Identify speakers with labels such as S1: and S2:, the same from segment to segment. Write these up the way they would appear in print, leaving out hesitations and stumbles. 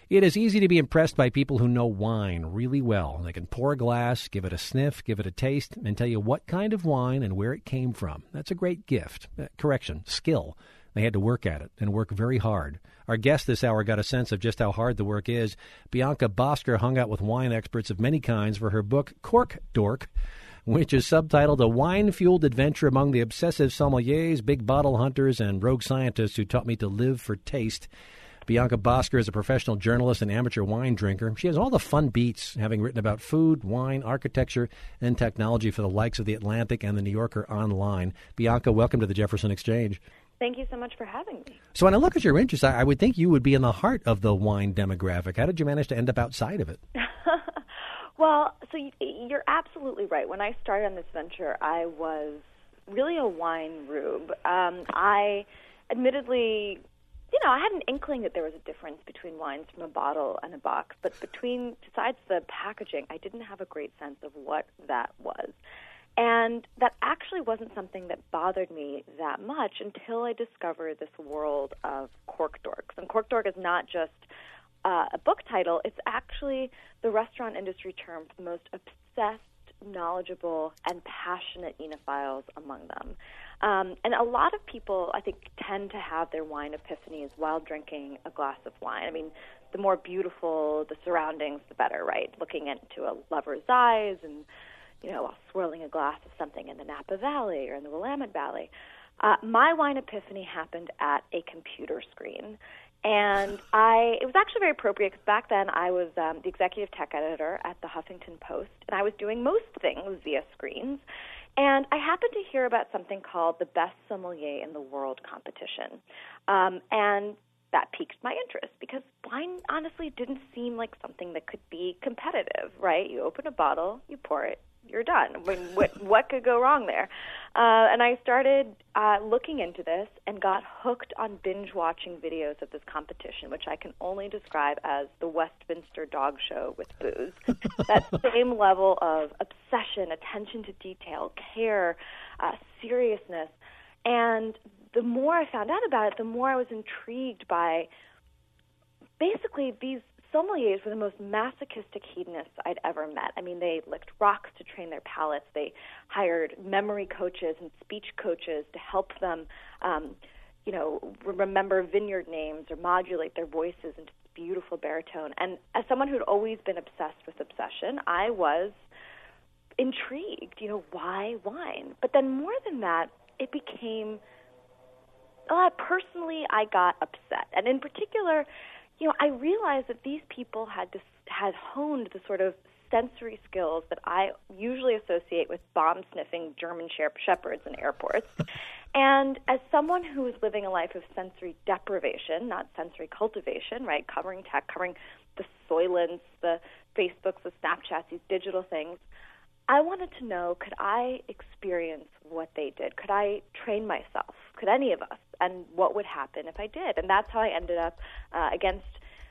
S1: It is easy to be impressed by people who know wine really well. They can pour a glass, give it a sniff, give it a taste, and tell you what kind of wine and where it came from. That's a great gift. Skill. They had to work at it and work very hard. Our guest this hour got a sense of just how hard the work is. Bianca Bosker hung out with wine experts of many kinds for her book, Cork Dork, which is subtitled A Wine-Fueled Adventure Among the Obsessive Sommeliers, Big Bottle Hunters, and Rogue Scientists Who Taught Me to Live for Taste. Bianca Bosker is a professional journalist and amateur wine drinker. She has all the fun beats, having written about food, wine, architecture, and technology for the likes of The Atlantic and The New Yorker online. Bianca, welcome to the Jefferson Exchange.
S2: Thank you so much for having me.
S1: So when I look at your interests, I would think you would be in the heart of the wine demographic. How did you manage to end up outside of it?
S2: Well, so you're absolutely right. When I started on this venture, I was really a wine rube. I admittedly... I had an inkling that there was a difference between wines from a bottle and a box, but besides the packaging, I didn't have a great sense of what that was. And that actually wasn't something that bothered me that much until I discovered this world of Cork Dorks. And Cork Dork is not just a book title, it's actually the restaurant industry term for the most obsessed, knowledgeable, and passionate enophiles among them. And a lot of people, I think, tend to have their wine epiphanies while drinking a glass of wine. I mean, the more beautiful the surroundings, the better, right? Looking into a lover's eyes and, while swirling a glass of something in the Napa Valley or in the Willamette Valley. My wine epiphany happened at a computer screen. And it was actually very appropriate because back then I was the executive tech editor at the Huffington Post, and I was doing most things via screens. And I happened to hear about something called the Best Sommelier in the World competition. And that piqued my interest because wine honestly didn't seem like something that could be competitive, right? You open a bottle, you pour it, you're done. I mean, what could go wrong there? And I started looking into this and got hooked on binge-watching videos of this competition, which I can only describe as the Westminster Dog Show with booze. That same level of obsession, attention to detail, care, seriousness. And the more I found out about it, the more I was intrigued by basically these sommeliers were the most masochistic hedonists I'd ever met. I mean, they licked rocks to train their palates. They hired memory coaches and speech coaches to help them, remember vineyard names or modulate their voices into beautiful baritone. And as someone who'd always been obsessed with obsession, I was intrigued. Why wine? But then more than that, it became, personally, I got upset. And in particular, I realized that these people had honed the sort of sensory skills that I usually associate with bomb-sniffing German shepherds in airports. And as someone who is living a life of sensory deprivation, not sensory cultivation, right, covering tech, covering the Soylents, the Facebooks, the Snapchats, these digital things, I wanted to know, could I experience what they did? Could I train myself? Could any of us? And what would happen if I did? And that's how I ended up, against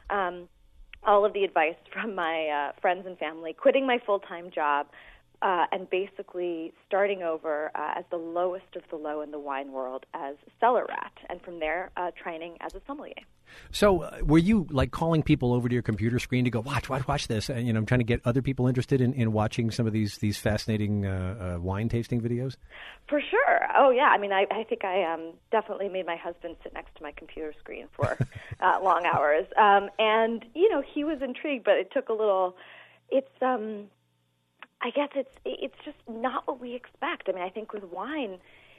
S2: all of the advice from my friends and family, quitting my full-time job and basically starting over as the lowest of the low in the wine world as cellar rat. And from there, training as a sommelier.
S1: So were you like calling people over to your computer screen to go, watch this, and trying to get other people interested in watching some of these fascinating wine tasting videos?
S2: For sure. Oh, yeah. I mean, I think I definitely made my husband sit next to my computer screen for long hours. And, he was intrigued, but it took a little, I guess it's just not what we expect. I mean, I think with wine,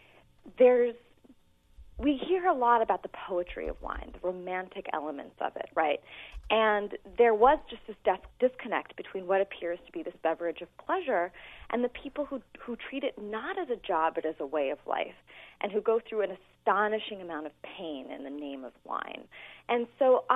S2: we hear a lot about the poetry of wine, the romantic elements of it, right? And there was just this disconnect between what appears to be this beverage of pleasure and the people who treat it not as a job but as a way of life and who go through an astonishing amount of pain in the name of wine. And so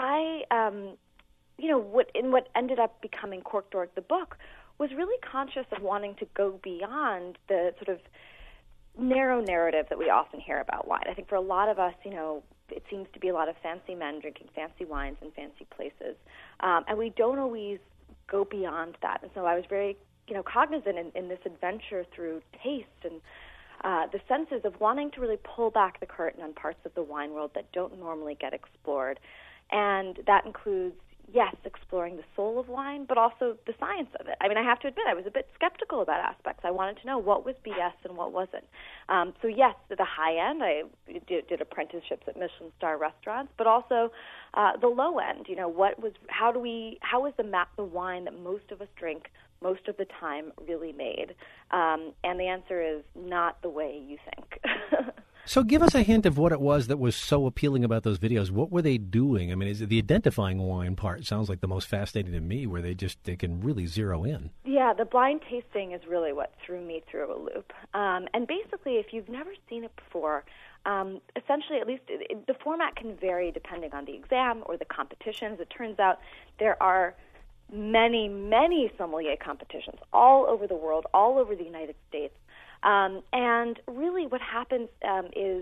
S2: what ended up becoming Cork Dork, the book, was really conscious of wanting to go beyond the sort of narrow narrative that we often hear about wine. I think for a lot of us, it seems to be a lot of fancy men drinking fancy wines in fancy places, and we don't always go beyond that. And so I was very, cognizant in this adventure through taste and the senses of wanting to really pull back the curtain on parts of the wine world that don't normally get explored, and that includes, yes, exploring the soul of wine, but also the science of it. I mean, I have to admit, I was a bit skeptical about aspects. I wanted to know what was BS and what wasn't. So yes, at the high end, I did apprenticeships at Michelin star restaurants, but also the low end. You know, how is the wine that most of us drink most of the time really made? And the answer is not the way you think.
S1: So give us a hint of what it was that was so appealing about those videos. What were they doing? I mean, is it the identifying wine part? Sounds like the most fascinating to me, where they can really zero in.
S2: Yeah, the blind tasting is really what threw me through a loop. And basically, if you've never seen it before, essentially, at least the format can vary depending on the exam or the competitions. It turns out there are many, many sommelier competitions all over the world, all over the United States. And really what happens is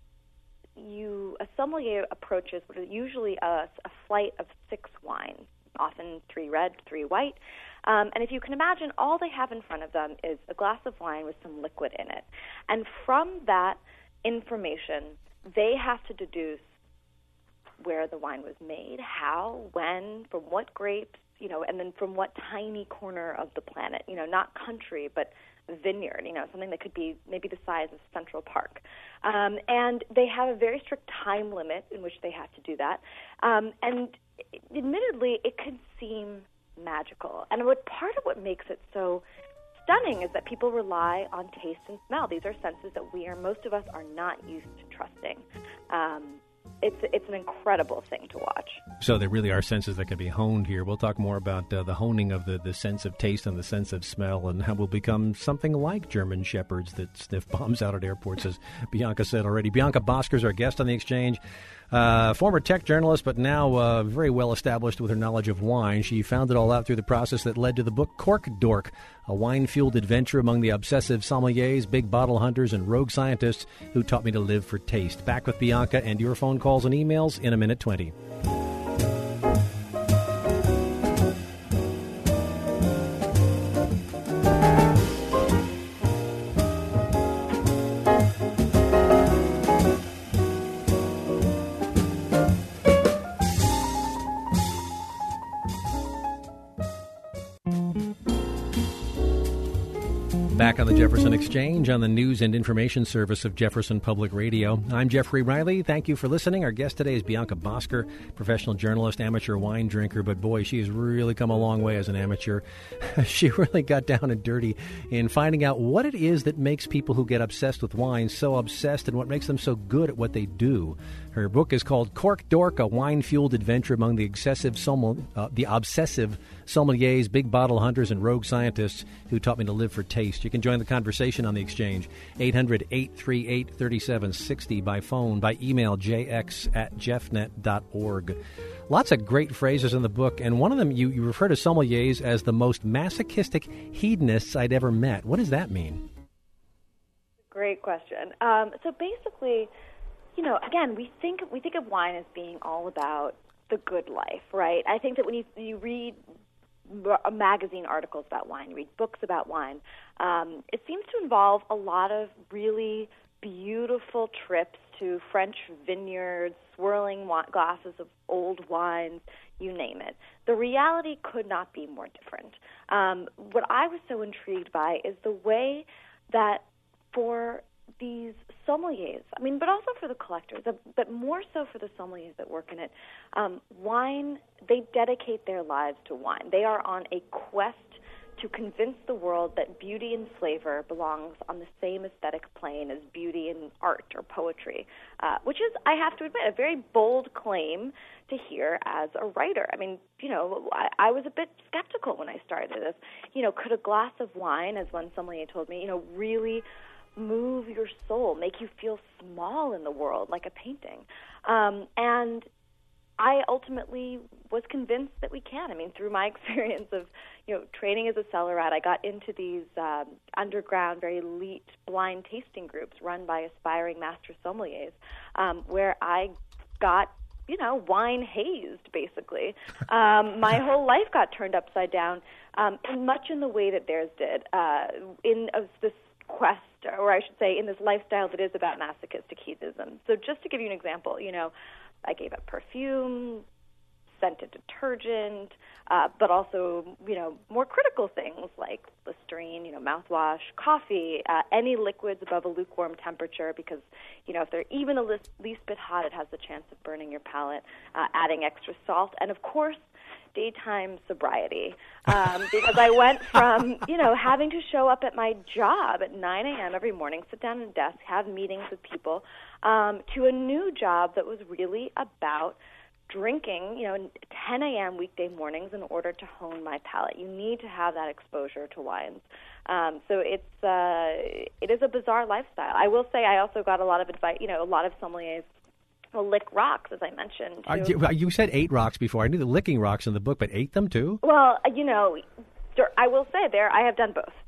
S2: a sommelier approaches what is usually a flight of 6 wines, often 3 red, 3 white. And if you can imagine, all they have in front of them is a glass of wine with some liquid in it. And from that information, they have to deduce where the wine was made, how, when, from what grapes, you know, and then from what tiny corner of the planet, you know, not country, but vineyard, you know, something that could be maybe the size of Central Park. And they have a very strict time limit in which they have to do that. And admittedly, it can seem magical. And part of what makes it so stunning is that people rely on taste and smell. These are senses that most of us are not used to trusting. It's an incredible thing to watch.
S1: So there really are senses that can be honed here. We'll talk more about the honing of the sense of taste and the sense of smell, and how we'll become something like German shepherds that sniff bombs out at airports, as Bianca said already. Bianca Bosker is our guest on The Exchange. Former tech journalist, but now very well established with her knowledge of wine. She found it all out through the process that led to the book Cork Dork, a wine-fueled adventure among the obsessive sommeliers, big bottle hunters, and rogue scientists who taught me to live for taste. Back with Bianca and your phone calls and emails in a minute 20. Back on the Jefferson Exchange on the news and information service of Jefferson Public Radio. I'm Jeffrey Riley. Thank you for listening. Our guest today is Bianca Bosker, professional journalist, amateur wine drinker. But boy, she has really come a long way as an amateur. She really got down and dirty in finding out what it is that makes people who get obsessed with wine so obsessed, and what makes them so good at what they do. Her book is called Cork Dork, a wine-fueled adventure among the obsessive sommeliers, big bottle hunters, and rogue scientists who taught me to live for taste. You can join the conversation on The Exchange, 800-838-3760, by phone, by email, jx@jeffnet.org. Lots of great phrases in the book, and one of them, you refer to sommeliers as the most masochistic hedonists I'd ever met. What does that mean?
S2: Great question. So basically, you know, again, we think of wine as being all about the good life, right? I think that when you read magazine articles about wine, you read books about wine, it seems to involve a lot of really beautiful trips to French vineyards, swirling glasses of old wines, you name it. The reality could not be more different. What I was so intrigued by is the way that for these sommeliers, I mean, but also for the collectors, but more so for the sommeliers that work in it, wine, they dedicate their lives to wine. They are on a quest to convince the world that beauty and flavor belongs on the same aesthetic plane as beauty and art or poetry, which is, I have to admit, a very bold claim to hear as a writer. I mean, you know, I was a bit skeptical when I started this. You know, could a glass of wine, as one sommelier told me, you know, really move your soul, make you feel small in the world, like a painting? And I ultimately was convinced that we can. I mean, through my experience of, you know, training as a cellar rat, I got into these underground, very elite blind tasting groups run by aspiring master sommeliers, where I got, you know, wine hazed, basically. My whole life got turned upside down, much in the way that theirs did, in this quest, or I should say, in this lifestyle that is about masochistic hedonism. So just to give you an example, you know, I gave up perfume, scented detergent, but also, more critical things like Listerine, mouthwash, coffee, any liquids above a lukewarm temperature, because, if they're even the least bit hot, it has the chance of burning your palate, adding extra salt, and of course, daytime sobriety, because I went from, having to show up at my job at 9 a.m. every morning, sit down at a desk, have meetings with people, to a new job that was really about drinking, 10 a.m. weekday mornings in order to hone my palate. You need to have that exposure to wines. So it is a bizarre lifestyle. I will say I also got a lot of advice, a lot of sommeliers will lick rocks, as I mentioned.
S1: You said 8 rocks before. I knew the licking rocks in the book, but ate them too?
S2: Well, I will say I have done both.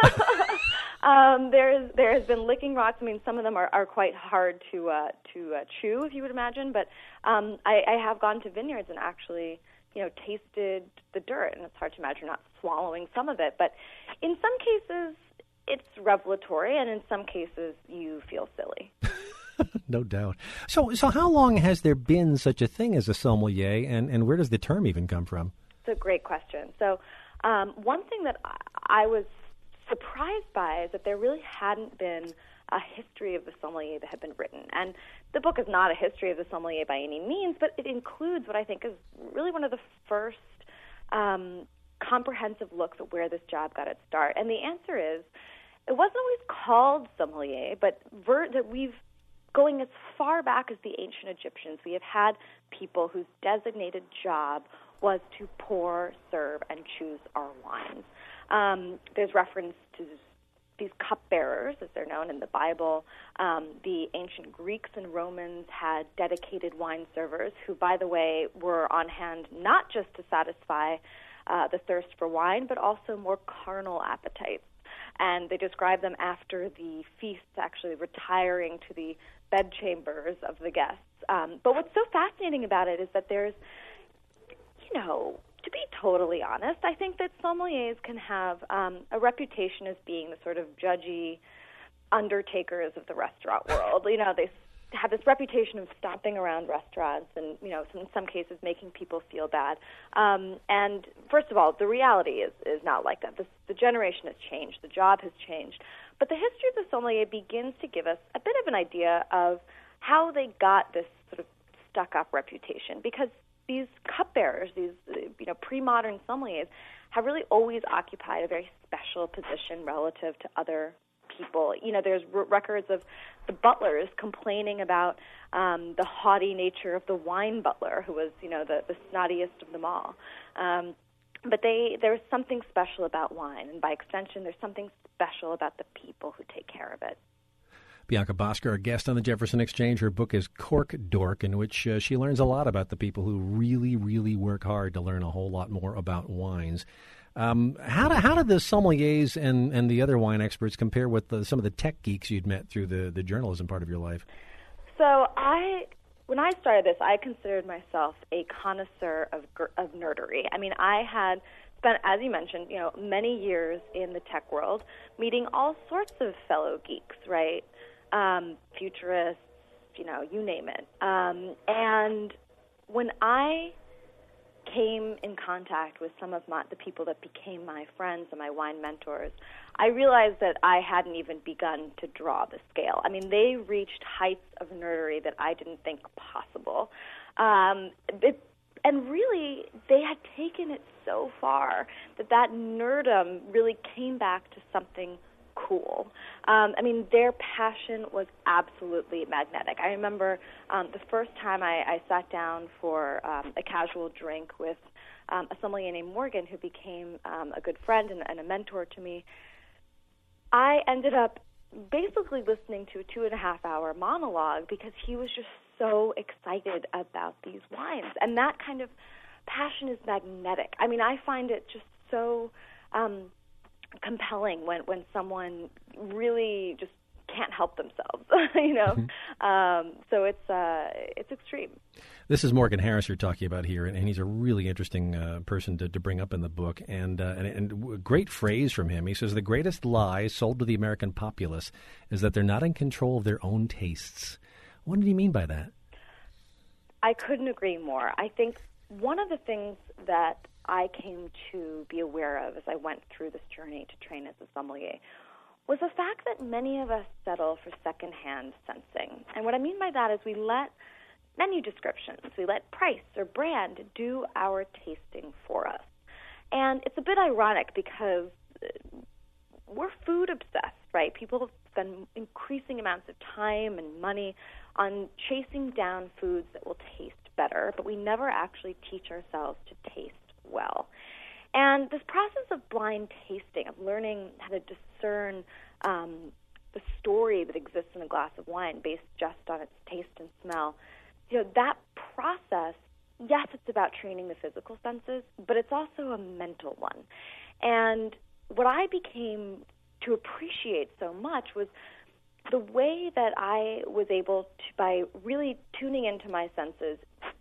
S2: There has been licking rocks. I mean, some of them are quite hard to chew, if you would imagine. But I have gone to vineyards and actually, tasted the dirt, and it's hard to imagine not swallowing some of it. But in some cases, it's revelatory, and in some cases, you feel silly.
S1: No doubt. So how long has there been such a thing as a sommelier, and where does the term even come from?
S2: It's a great question. So one thing that I was surprised by is that there really hadn't been a history of the sommelier that had been written. And the book is not a history of the sommelier by any means, but it includes what I think is really one of the first comprehensive looks at where this job got its start. And the answer is, it wasn't always called sommelier, but that we've going as far back as the ancient Egyptians, we have had people whose designated job was to pour, serve, and choose our wines. There's reference to these cupbearers, as they're known in the Bible. The ancient Greeks and Romans had dedicated wine servers who, by the way, were on hand not just to satisfy the thirst for wine, but also more carnal appetites. And they describe them after the feasts, actually retiring to the bedchambers of the guests. But what's so fascinating about it is that there's, to be totally honest, I think that sommeliers can have a reputation as being the sort of judgy undertakers of the restaurant world. They have this reputation of stomping around restaurants and, in some cases making people feel bad. And first of all, the reality is not like that. The generation has changed. The job has changed. But the history of the sommelier begins to give us a bit of an idea of how they got this sort of stuck-up reputation, because these cupbearers, these pre-modern sommeliers, have really always occupied a very special position relative to other people. There's records of the butlers complaining about the haughty nature of the wine butler, who was, the snottiest of them all. But there's something special about wine, and by extension, there's something special about the people who take care of it.
S1: Bianca Bosker, our guest on the Jefferson Exchange. Her book is Cork Dork, in which she learns a lot about the people who really, really work hard to learn a whole lot more about wines. How did the sommeliers and the other wine experts compare with some of the tech geeks you'd met through the journalism part of your life?
S2: So when I started this, I considered myself a connoisseur of nerdery. I mean, I had spent, as you mentioned, many years in the tech world, meeting all sorts of fellow geeks, right? Futurists, you name it. And when I came in contact with some of the people that became my friends and my wine mentors, I realized that I hadn't even begun to draw the scale. I mean, they reached heights of nerdery that I didn't think possible. And really, they had taken it so far that nerdom really came back to something cool. I mean, their passion was absolutely magnetic. I remember the first time I sat down for a casual drink with a sommelier named Morgan, who became a good friend and a mentor to me. I ended up basically listening to a 2.5-hour monologue because he was just so excited about these wines. And that kind of passion is magnetic. I mean, I find it just so compelling when someone really just can't help themselves, So it's extreme.
S1: This is Morgan Harris you're talking about here, and he's a really interesting person to bring up in the book. And a great phrase from him. He says, the greatest lie sold to the American populace is that they're not in control of their own tastes. What did he mean by that?
S2: I couldn't agree more. I think one of the things that I came to be aware of as I went through this journey to train as a sommelier was the fact that many of us settle for secondhand sensing. And what I mean by that is we let menu descriptions, we let price or brand do our tasting for us. And it's a bit ironic because we're food obsessed, right? People spend increasing amounts of time and money on chasing down foods that will taste better, but we never actually teach ourselves to taste well. And this process of blind tasting, of learning how to discern the story that exists in a glass of wine based just on its taste and smell, that process, yes, it's about training the physical senses, but it's also a mental one. And what I became to appreciate so much was the way that I was able to, by really tuning into my senses,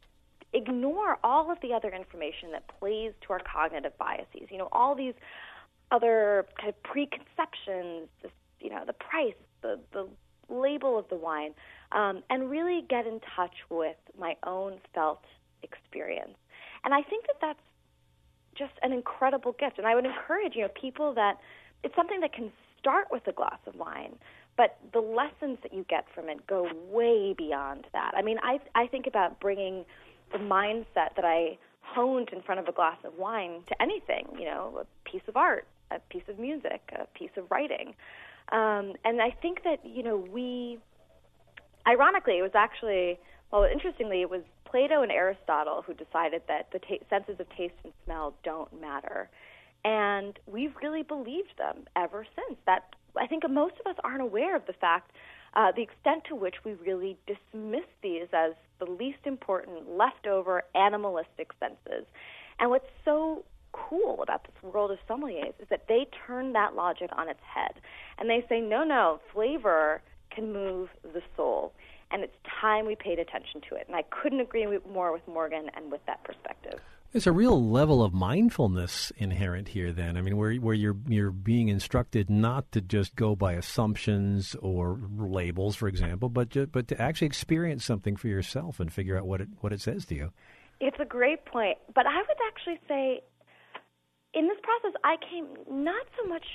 S2: ignore all of the other information that plays to our cognitive biases. All these other kind of preconceptions, the price, the label of the wine, and really get in touch with my own felt experience. And I think that that's just an incredible gift. And I would encourage, people that it's something that can start with a glass of wine, but the lessons that you get from it go way beyond that. I mean, I think about bringing the mindset that I honed in front of a glass of wine to anything, a piece of art, a piece of music, a piece of writing. And I think that, ironically, it was actually, interestingly, it was Plato and Aristotle who decided that the senses of taste and smell don't matter. And we've really believed them ever since. That I think most of us aren't aware of the fact, the extent to which we really dismiss these as the least important, leftover, animalistic senses. And what's so cool about this world of sommeliers is that they turn that logic on its head. And they say, no, flavor can move the soul. And it's time we paid attention to it. And I couldn't agree more with Morgan and with that perspective.
S1: There's a real level of mindfulness inherent here then. I mean, where you're being instructed not to just go by assumptions or labels, for example, but to actually experience something for yourself and figure out what it says to you. It's
S2: a great point. But I would actually say in this process I came not so much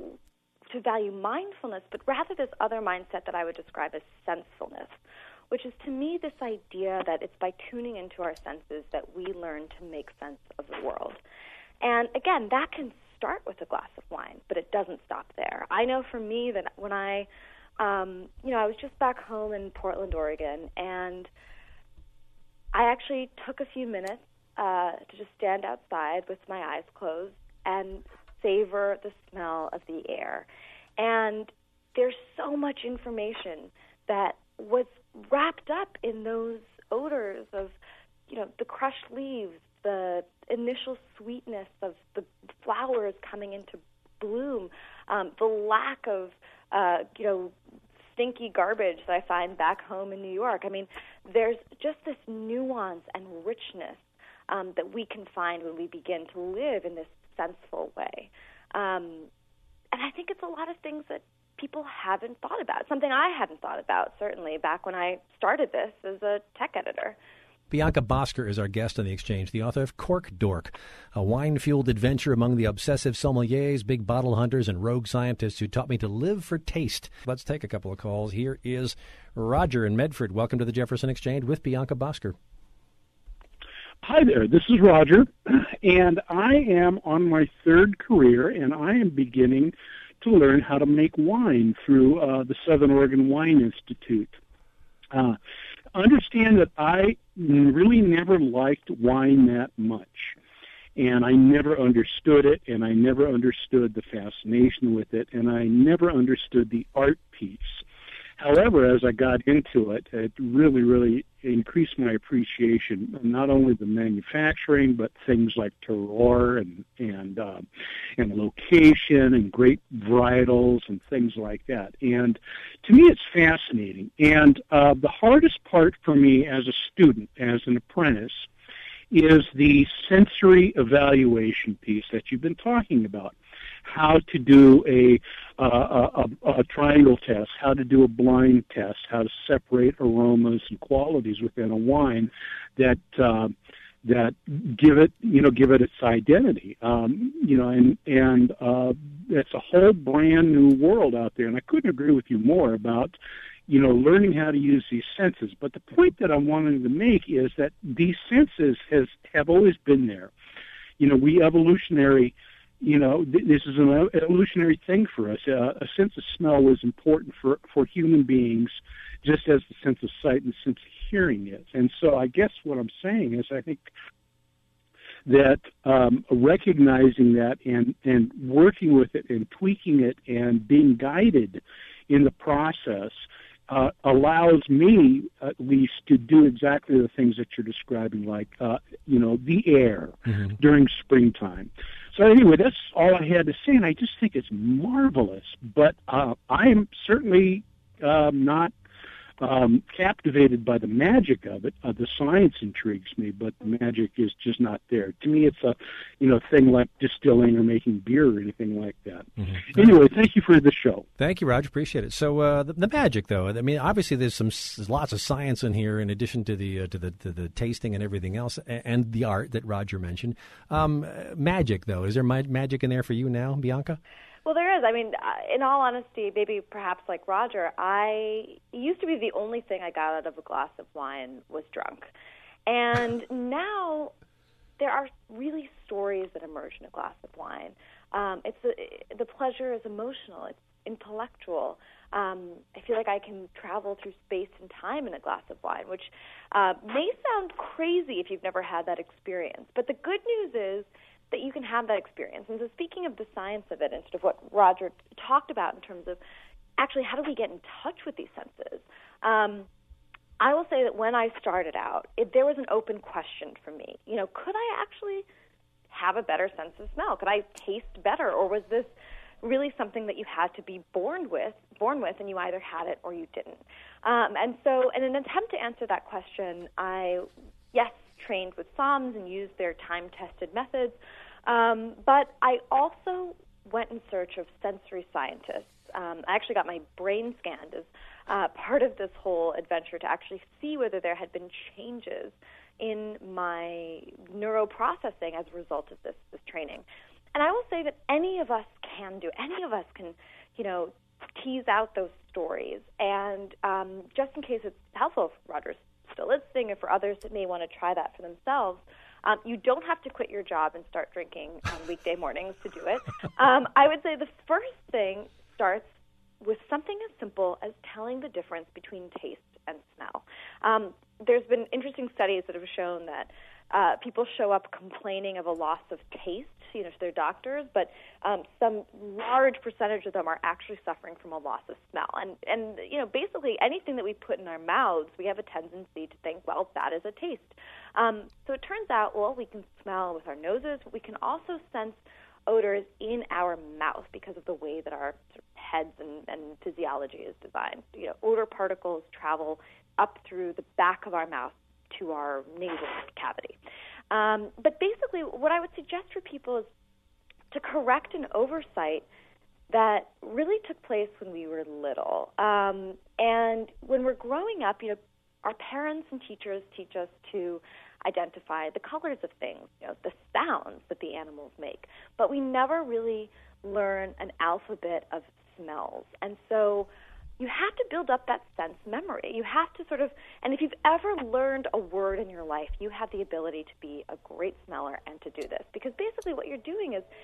S2: to value mindfulness, but rather this other mindset that I would describe as sensefulness, which is to me this idea that it's by tuning into our senses that we learn to make sense of the world. And again, that can start with a glass of wine, but it doesn't stop there. I know for me that when I was just back home in Portland, Oregon, and I actually took a few minutes to just stand outside with my eyes closed and savor the smell of the air. And there's so much information that was wrapped up in those odors of, the crushed leaves, the initial sweetness of the flowers coming into bloom, the lack of, stinky garbage that I find back home in New York. I mean, there's just this nuance and richness that we can find when we begin to live in this senseful way. And I think it's a lot of things that people haven't thought about. Something I hadn't thought about, certainly, back when I started this as a tech editor.
S1: Bianca Bosker is our guest on The Exchange, the author of Cork Dork, a wine-fueled adventure among the obsessive sommeliers, big bottle hunters, and rogue scientists who taught me to live for taste. Let's take a couple of calls. Here is Roger in Medford. Welcome to the Jefferson Exchange with Bianca Bosker.
S3: Hi there, this is Roger, and I am on my third career, and I am beginning to learn how to make wine through the Southern Oregon Wine Institute. Understand that I really never liked wine that much, and I never understood it, and I never understood the fascination with it, and I never understood the art piece. However, as I got into it, it really, really increased my appreciation, not only the manufacturing, but things like terroir and location and great varietals and things like that. And to me, it's fascinating. And the hardest part for me as a student, as an apprentice, is the sensory evaluation piece that you've been talking about. How to do a triangle test, how to do a blind test, how to separate aromas and qualities within a wine that that give it its identity. It's a whole brand new world out there, and I couldn't agree with you more about learning how to use these senses. But the point that I'm wanting to make is that these senses have always been there. We evolutionary. This is an evolutionary thing for us. A sense of smell was important for human beings, just as the sense of sight and the sense of hearing is. And so I guess what I'm saying is I think that recognizing that and working with it and tweaking it and being guided in the process allows me, at least, to do exactly the things that you're describing, like, the air during springtime. So anyway, that's all I had to say, and I just think it's marvelous. But I am certainly not captivated by the magic of it. The science intrigues me, but the magic is just not there. To me, it's a thing like distilling or making beer or anything like that. Anyway, thank you for the show.
S1: Thank you, Roger. Appreciate it. So the magic, though. I mean, obviously, there's lots of science in here, in addition to the tasting and everything else, and the art that Roger mentioned. Magic, though, is there magic in there for you now, Bianca?
S2: Well, there is. I mean, in all honesty, maybe perhaps like Roger, it used to be the only thing I got out of a glass of wine was drunk. And now there are really stories that emerge in a glass of wine. The pleasure is emotional. It's intellectual. I feel like I can travel through space and time in a glass of wine, which may sound crazy if you've never had that experience. But the good news is that you can have that experience. And so speaking of the science of it and sort of what Roger talked about in terms of actually how do we get in touch with these senses, I will say that when I started out, there was an open question for me. Could I actually have a better sense of smell? Could I taste better? Or was this really something that you had to be born with, and you either had it or you didn't? And so in an attempt to answer that question, I trained with SOMs and used their time-tested methods, but I also went in search of sensory scientists. I actually got my brain scanned as part of this whole adventure to actually see whether there had been changes in my neuroprocessing as a result of this training. And I will say that any of us can tease out those stories. And just in case it's helpful, if Roger's still listening, and for others that may want to try that for themselves, you don't have to quit your job and start drinking on weekday mornings to do it. I would say the first thing starts with something as simple as telling the difference between taste and smell. There's been interesting studies that have shown that people show up complaining of a loss of taste, to their doctors, but some large percentage of them are actually suffering from a loss of smell. And basically anything that we put in our mouths, we have a tendency to think, well, that is a taste. So it turns out, we can smell with our noses, but we can also sense odors in our mouth because of the way that our heads and physiology is designed. Odor particles travel up through the back of our mouth to our nasal cavity. But basically, what I would suggest for people is to correct an oversight that really took place when we were little. And when we're growing up, our parents and teachers teach us to identify the colors of things, the sounds that the animals make. But we never really learn an alphabet of smells. And so you have to build up that sense memory. You have to and if you've ever learned a word in your life, you have the ability to be a great smeller and to do this. Because basically what you're doing is,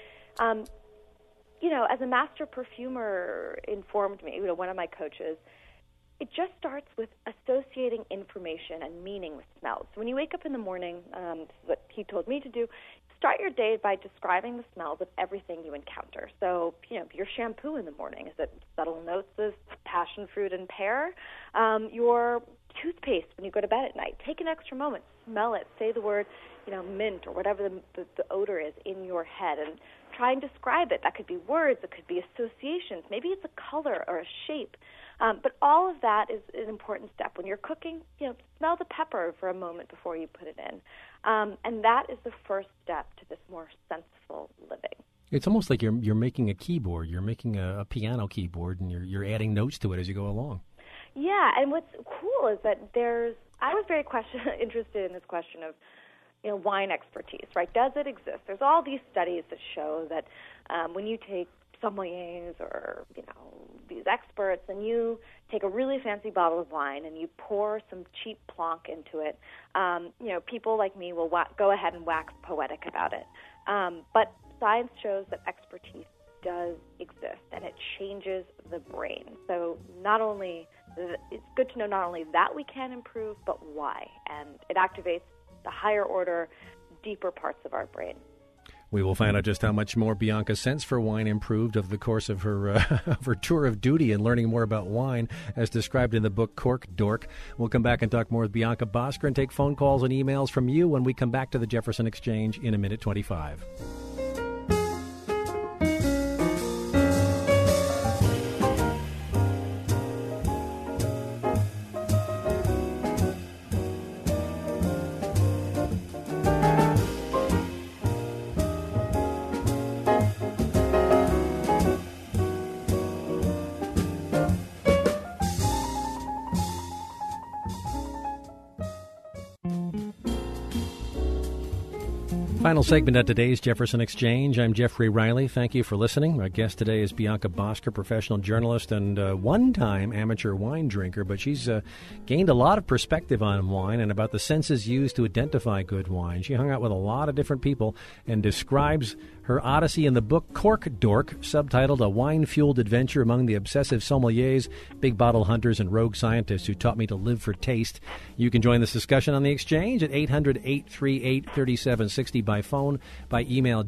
S2: as a master perfumer informed me, one of my coaches, it just starts with associating information and meaning with smells. So when you wake up in the morning, this is what he told me to do, start your day by describing the smells of everything you encounter. So, your shampoo in the morning, is it subtle notes of passion fruit and pear? Your toothpaste when you go to bed at night, take an extra moment, smell it, say the word, mint or whatever the odor is in your head, and try and describe it. That could be words, it could be associations, maybe it's a color or a shape. But all of that is an important step. When you're cooking, smell the pepper for a moment before you put it in. And that is the first step to this more senseful living.
S1: It's almost like you're making a keyboard. You're making a piano keyboard, and you're adding notes to it as you go along. Yeah,
S2: and what's cool is that I was very interested in this question of, wine expertise, right? Does it exist? There's all these studies that show that when you take sommeliers or, these experts and you take a really fancy bottle of wine and you pour some cheap plonk into it, people like me will go ahead and wax poetic about it. But science shows that expertise does exist, and it changes the brain. So it's good to know not only that we can improve, but why. And it activates the higher order, deeper parts of our brain.
S1: We will find out just how much more Bianca's sense for wine improved over the course of her of her tour of duty and learning more about wine, as described in the book Cork Dork. We'll come back and talk more with Bianca Bosker and take phone calls and emails from you when we come back to the Jefferson Exchange in a minute 25. Final segment at today's Jefferson Exchange. I'm Jeffrey Riley. Thank you for listening. Our guest today is Bianca Bosker, professional journalist and one-time amateur wine drinker, but she's gained a lot of perspective on wine and about the senses used to identify good wine. She hung out with a lot of different people and describes her odyssey in the book Cork Dork, subtitled A Wine-Fueled Adventure Among the Obsessive Sommeliers, Big Bottle Hunters, and Rogue Scientists Who Taught Me to Live for Taste. You can join this discussion on the Exchange at 800-838-3760 by phone, by email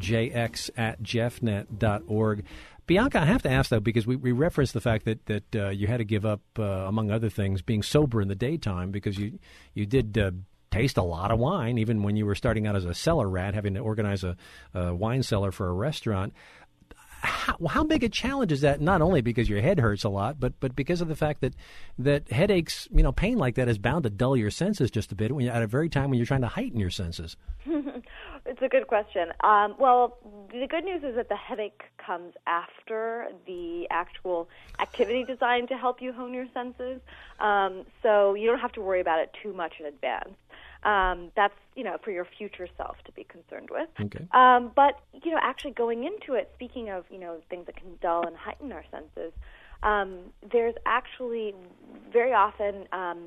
S1: jx@jeffnet.org. Bianca, I have to ask, though, because we referenced the fact that you had to give up, among other things, being sober in the daytime because you did taste a lot of wine, even when you were starting out as a cellar rat, having to organize a wine cellar for a restaurant. How big a challenge is that, not only because your head hurts a lot, but because of the fact that headaches, pain like that is bound to dull your senses just a bit when you're at a very time when you're trying to heighten your senses?
S2: It's a good question. Well, the good news is that the headache comes after the actual activity designed to help you hone your senses. So you don't have to worry about it too much in advance. That's, for your future self to be concerned with.
S1: Okay.
S2: But, actually going into it, speaking of, things that can dull and heighten our senses, there's actually very often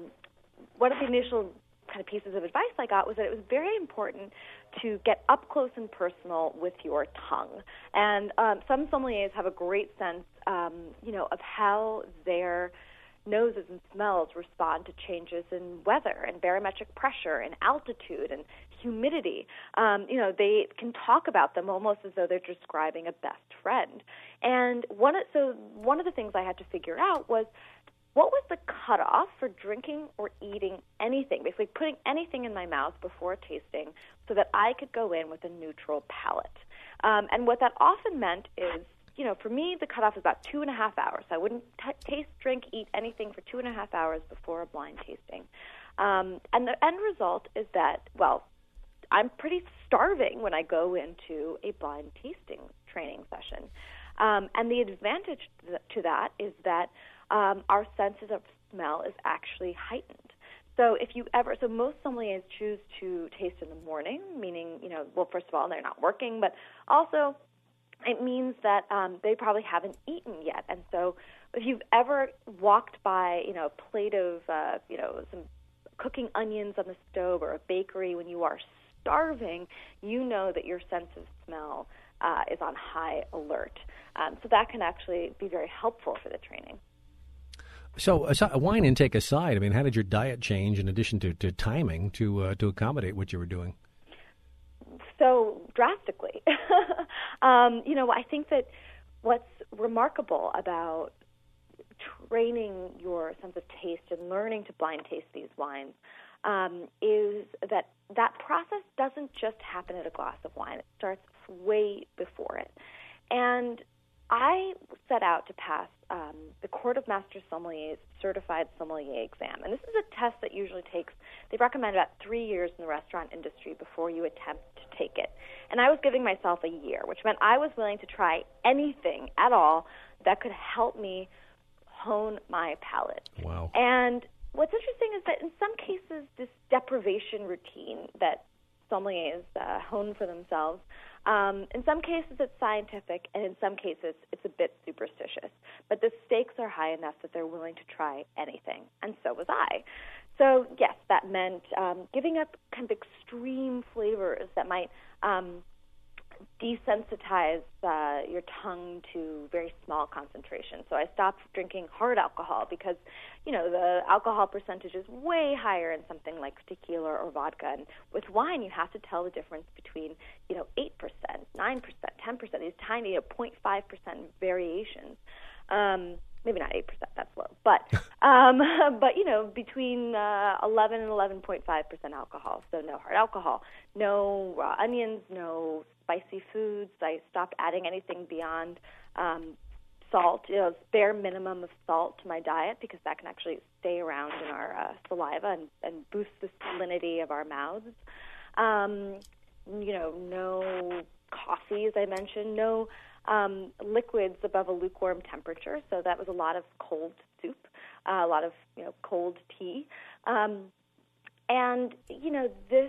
S2: one of the initial kind of pieces of advice I got was that it was very important to get up close and personal with your tongue. And some sommeliers have a great sense, of how their noses and smells respond to changes in weather and barometric pressure and altitude and humidity. They can talk about them almost as though they're describing a best friend. And one of the things I had to figure out was, what was the cutoff for drinking or eating anything, basically putting anything in my mouth before tasting so that I could go in with a neutral palate? And what that often meant is, for me, the cutoff is about 2.5 hours. I wouldn't taste, drink, eat anything for 2.5 hours before a blind tasting. And the end result is that, I'm pretty starving when I go into a blind tasting training session. And the advantage to that is that our senses of smell is actually heightened. So most sommeliers choose to taste in the morning, meaning, first of all, they're not working, but also it means that they probably haven't eaten yet. And so if you've ever walked by, a plate of, some cooking onions on the stove or a bakery when you are starving, you know that your sense of smell is on high alert. So that can actually be very helpful for the training.
S1: So, wine intake aside, how did your diet change in addition to timing to accommodate what you were doing?
S2: So drastically. I think that what's remarkable about training your sense of taste and learning to blind taste these wines is that process doesn't just happen at a glass of wine. It starts way before it. And I set out to pass the Court of Master Sommeliers Certified Sommelier exam. And this is a test that usually they recommend about 3 years in the restaurant industry before you attempt to take it. And I was giving myself a year, which meant I was willing to try anything at all that could help me hone my palate.
S1: Wow.
S2: And what's interesting is that in some cases, this deprivation routine that sommeliers hone for themselves. In some cases, it's scientific, and in some cases, it's a bit superstitious. But the stakes are high enough that they're willing to try anything, and so was I. So, yes, that meant giving up kind of extreme flavors that might desensitize your tongue to very small concentrations. So I stopped drinking hard alcohol because, the alcohol percentage is way higher in something like tequila or vodka. And with wine, you have to tell the difference between, 8%, 9%, 10%, these tiny 0.5% variations. Maybe not 8%, that's low, but between 11 and 11.5% alcohol. So no hard alcohol, no raw onions, no spicy foods. I stopped adding anything beyond salt, bare minimum of salt to my diet, because that can actually stay around in our saliva and boost the salinity of our mouths. No coffee, as I mentioned, no liquids above a lukewarm temperature. So that was a lot of cold soup, a lot of cold tea, and this.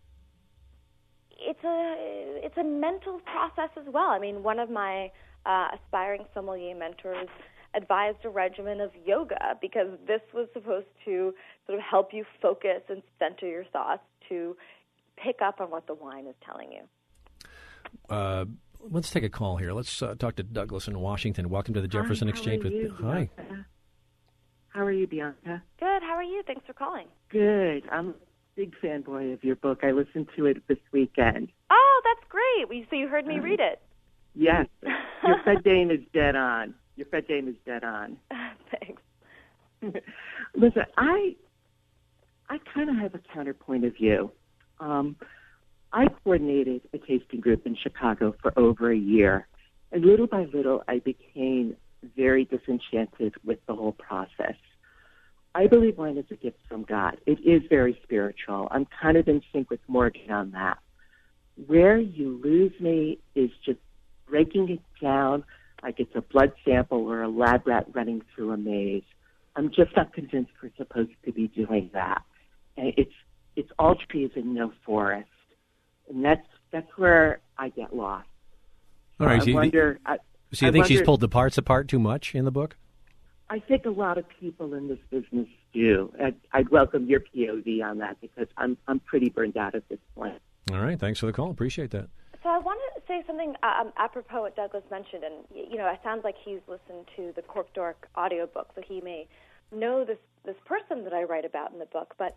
S2: It's a mental process as well. I mean, one of my aspiring sommelier mentors advised a regimen of yoga because this was supposed to sort of help you focus and center your thoughts to pick up on what the wine is telling you.
S1: Let's take a call here. Let's talk to Douglas in Washington. Welcome to the Jefferson Exchange. Hi.
S4: How are you, Bianca?
S2: Good. How are you? Thanks for calling.
S4: Good. I'm a big fanboy of your book. I listened to it this weekend.
S2: Oh, that's great. So you heard me read it.
S4: Yes. Your Fedayne is dead on.
S2: Thanks.
S4: Listen, I kind of have a counterpoint of view. I coordinated a tasting group in Chicago for over a year, and little by little I became very disenchanted with the whole process. I believe wine is a gift from God. It is very spiritual. I'm kind of in sync with Morgan on that. Where you lose me is just breaking it down like it's a blood sample or a lab rat running through a maze. I'm just not convinced we're supposed to be doing that. And it's all trees and no forest. And that's where I get lost.
S1: All right.
S4: I wonder.
S1: So you think she's pulled the parts apart too much in the book?
S4: I think a lot of people in this business do. I'd welcome your POV on that because I'm pretty burned out at this point.
S1: All right. Thanks for the call. Appreciate that.
S2: So I want to say something apropos what Douglas mentioned, and it sounds like he's listened to the Cork Dork audiobook, so he may know this person that I write about in the book. But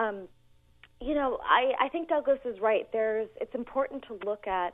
S2: I think Douglas is right. It's important to look at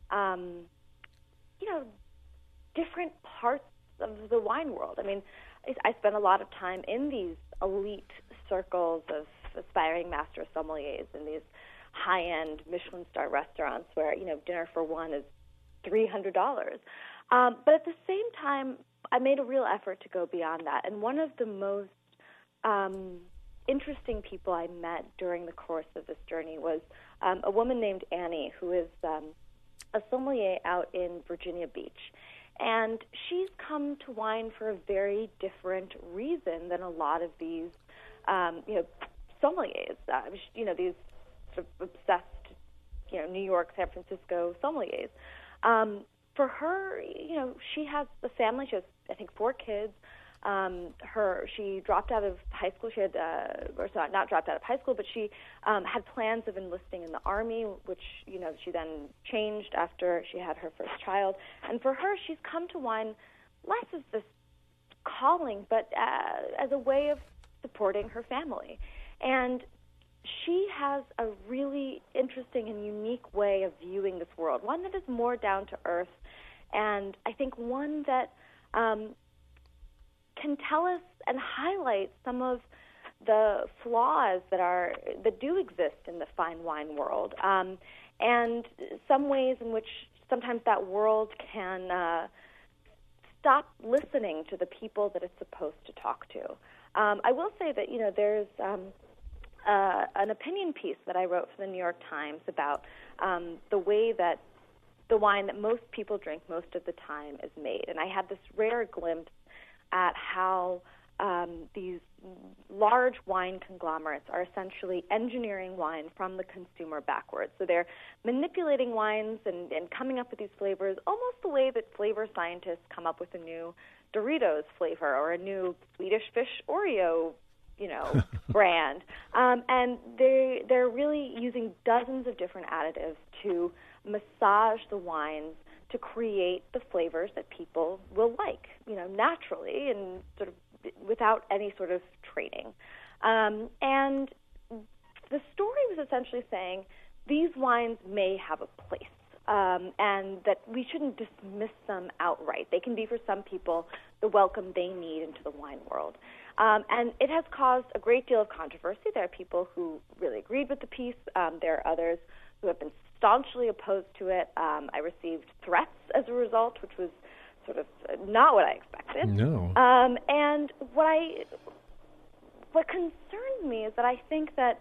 S2: different parts of the wine world. I mean, I spent a lot of time in these elite circles of aspiring master sommeliers in these high-end Michelin star restaurants where, dinner for one is $300. But at the same time, I made a real effort to go beyond that. And one of the most interesting people I met during the course of this journey was a woman named Annie, who is a sommelier out in Virginia Beach. And she's come to wine for a very different reason than a lot of these, sommeliers. These sort of obsessed, New York, San Francisco sommeliers. For her, she has a family. She has, I think, 4 kids. She dropped out of high school. She had, not dropped out of high school, but she had plans of enlisting in the Army, which, she then changed after she had her first child. And for her, she's come to wine less as this calling, but as a way of supporting her family. And she has a really interesting and unique way of viewing this world, one that is more down to earth, and I think one that can tell us and highlight some of the flaws that do exist in the fine wine world, and some ways in which sometimes that world can stop listening to the people that it's supposed to talk to. I will say that there's an opinion piece that I wrote for the New York Times about the way that the wine that most people drink most of the time is made, and I had this rare glimpse at how these large wine conglomerates are essentially engineering wine from the consumer backwards. So they're manipulating wines and coming up with these flavors almost the way that flavor scientists come up with a new Doritos flavor or a new Swedish Fish Oreo, brand. And they're really using dozens of different additives to massage the wines to create the flavors that people will like, naturally and sort of without any sort of training. And the story was essentially saying these wines may have a place, and that we shouldn't dismiss them outright. They can be, for some people, the welcome they need into the wine world. And it has caused a great deal of controversy. There are people who really agreed with the piece. There are others who have been staunchly opposed to it. I received threats as a result, which was sort of not what I expected.
S1: No.
S2: And what concerns me is that I think that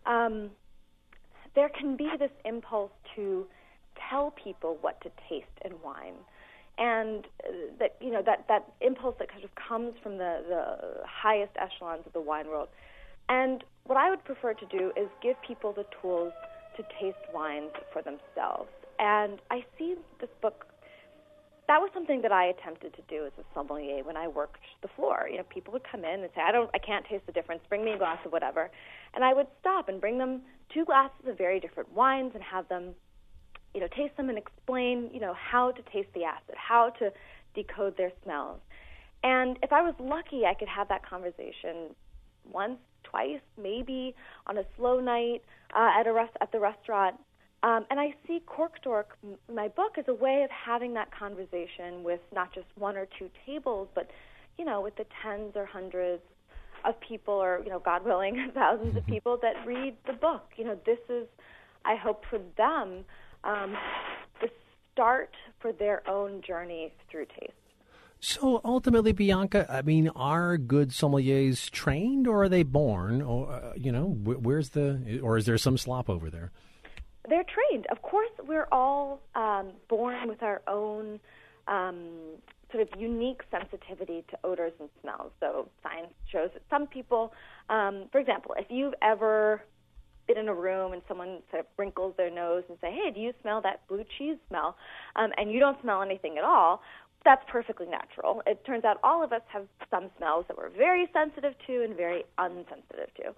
S2: there can be this impulse to tell people what to taste in wine, and that that impulse that kind of comes from the highest echelons of the wine world. And what I would prefer to do is give people the tools to taste wines for themselves. And I see this book. That was something that I attempted to do as a sommelier when I worked the floor. People would come in and say, I can't taste the difference. Bring me a glass of whatever. And I would stop and bring them 2 glasses of very different wines and have them, taste them and explain, how to taste the acid, how to decode their smells. And if I was lucky, I could have that conversation once, twice, maybe on a slow night at the restaurant. And I see Corkstork, my book, as a way of having that conversation with not just 1 or 2 tables, but, with the tens or hundreds of people or, God willing, thousands of people that read the book. This is, I hope for them, the start for their own journey through taste.
S1: So ultimately, Bianca, are good sommeliers trained or are they born? Or, where's or is there some slop over there?
S2: They're trained. Of course, we're all born with our own sort of unique sensitivity to odors and smells. So science shows that some people, for example, if you've ever been in a room and someone sort of wrinkles their nose and say, hey, do you smell that blue cheese smell? And you don't smell anything at all, that's perfectly natural. It turns out all of us have some smells that we're very sensitive to and very insensitive to,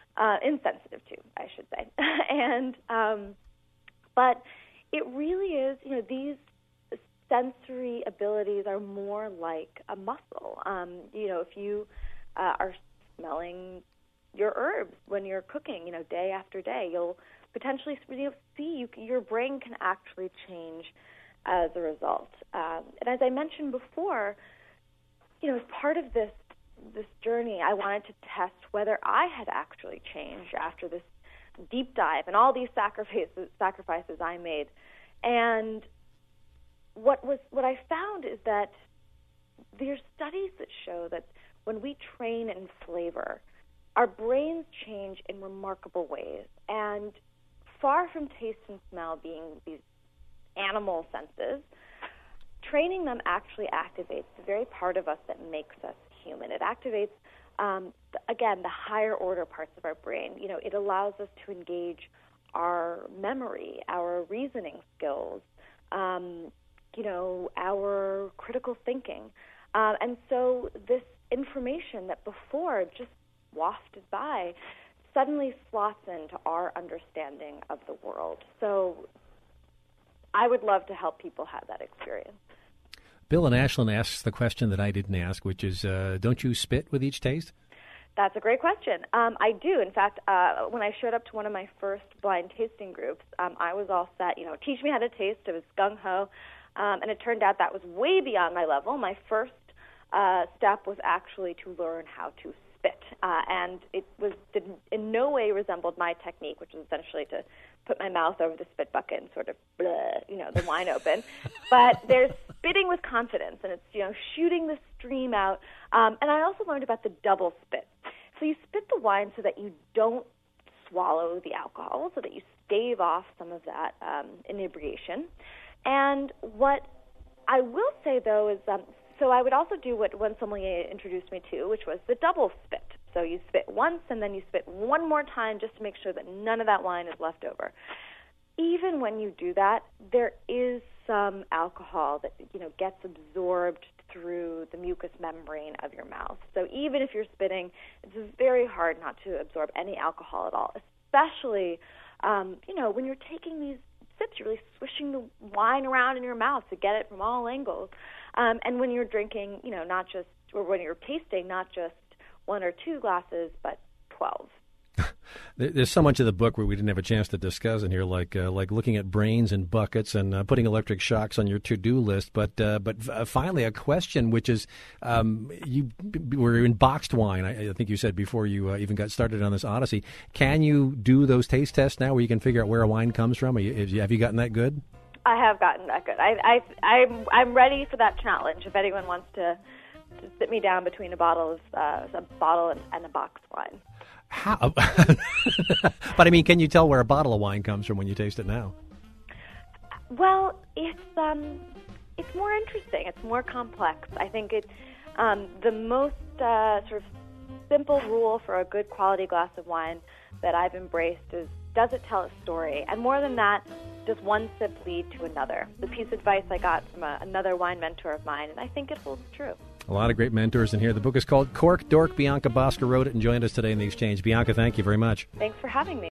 S2: I should say. And but it really is, these sensory abilities are more like a muscle. If you are smelling your herbs when you're cooking, day after day, you'll potentially see your brain can actually change as a result. And as I mentioned before, as part of this journey, I wanted to test whether I had actually changed after this deep dive and all these sacrifices I made. And what I found is that there's studies that show that when we train in flavor, our brains change in remarkable ways. And far from taste and smell being these animal senses, training them actually activates the very part of us that makes us human. It activates, again, the higher order parts of our brain. It allows us to engage our memory, our reasoning skills, our critical thinking. And so this information that before just wafted by suddenly slots into our understanding of the world. So I would love to help people have that experience.
S1: Bill in Ashland asks the question that I didn't ask, which is, don't you spit with each taste?
S2: That's a great question. I do. In fact, when I showed up to one of my first blind tasting groups, I was all set, teach me how to taste. I was gung-ho. And it turned out that was way beyond my level. My first step was actually to learn how to spit. And it in no way resembled my technique, which was essentially to put my mouth over the spit bucket and sort of, the wine open. But there's spitting with confidence, and it's, shooting the stream out. And I also learned about the double spit. So you spit the wine so that you don't swallow the alcohol, so that you stave off some of that inebriation. And what I will say, though, is so I would also do what one sommelier introduced me to, which was the double spit. So you spit once and then you spit one more time just to make sure that none of that wine is left over. Even when you do that, there is some alcohol that gets absorbed through the mucous membrane of your mouth. So even if you're spitting, it's very hard not to absorb any alcohol at all, especially when you're taking these sips, you're really swishing the wine around in your mouth to get it from all angles. And when you're drinking, when you're tasting, not just 1 or 2 glasses, but 12.
S1: There's so much of the book where we didn't have a chance to discuss in here, like looking at brains and buckets and putting electric shocks on your to-do list. But finally, a question, which is, you were in boxed wine, I think you said, before you even got started on this odyssey. Can you do those taste tests now where you can figure out where a wine comes from? Have you gotten that good?
S2: I have gotten that good. I'm ready for that challenge. If anyone wants to sit me down between a bottle and a boxed wine.
S1: How? But I mean, can you tell where a bottle of wine comes from when you taste it now?
S2: Well, it's more interesting. It's more complex. I think it's the most sort of simple rule for a good quality glass of wine that I've embraced is, does it tell a story? And more than that, does one sip lead to another? The piece of advice I got from another wine mentor of mine, and I think it holds true.
S1: A lot of great mentors in here. The book is called Cork Dork. Bianca Bosca wrote it and joined us today in the exchange. Bianca, thank you very much.
S2: Thanks for having me.